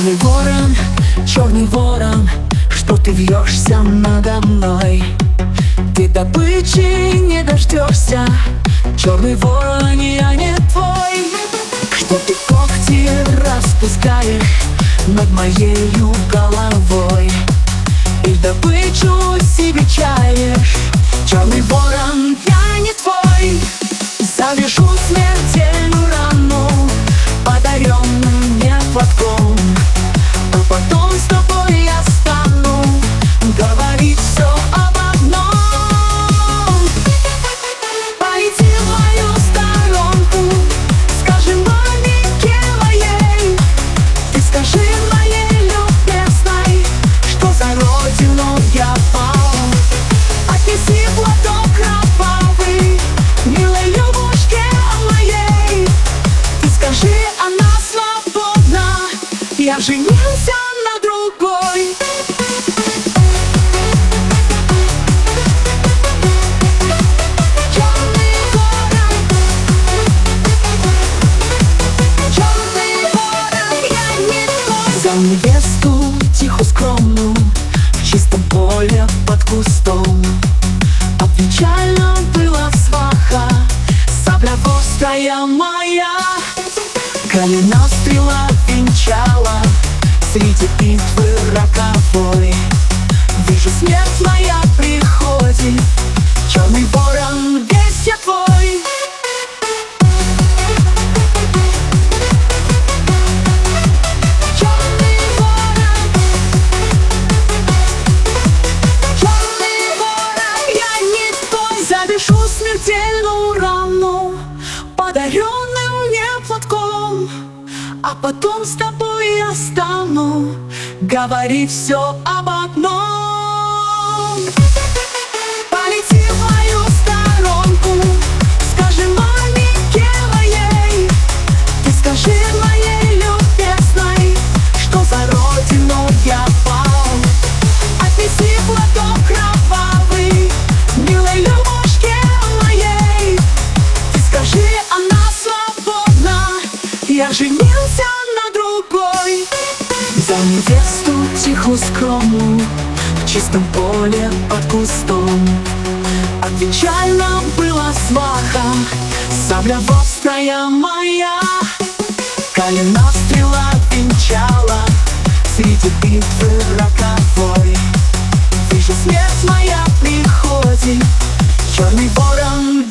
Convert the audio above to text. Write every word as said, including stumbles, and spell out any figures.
Черный ворон, черный ворон, что ты вьешься надо мной? Ты добычи не дождешься, черный ворон, я не твой. Что ты когти распускаешь над моею головой и добычу себе чаешь? Черный ворон, я не твой. Завяжу смертельную рану, подаренным мне платком, а потом с тобой я стану говорить все об одном. Пойди в мою сторонку, скажи маленькой моей, ты скажи моей любезной, что за родину я пал. Отнеси платок кровавый милой любушке моей, ты скажи, она свободна, я женился на другой. Черный ворон, черный ворон, я не твой. За невесту тихо скромную в чистом поле под кустом печально была сваха, сабля острая моя, колена стрела венчала среди битвы роковой. Вижу, смерть моя приходит, черный ворон, весь я твой. Запишу смертельную рану подаренным мне платком, а потом с тобой я стану говорить все об одном. Полети в мою сторонку, скажи маленькой моей, ты скажи моей любезной, что за родину я пал. Отнеси платок кровавый милой любушке моей, ты скажи, она свободна, я женился на другой. За невесту тихо скромную в чистом поле под кустом печально была сваха, сабля острая моя, колена стрела венчала среди битвы роковой. Вижу, смерть моя приходит, черный ворон,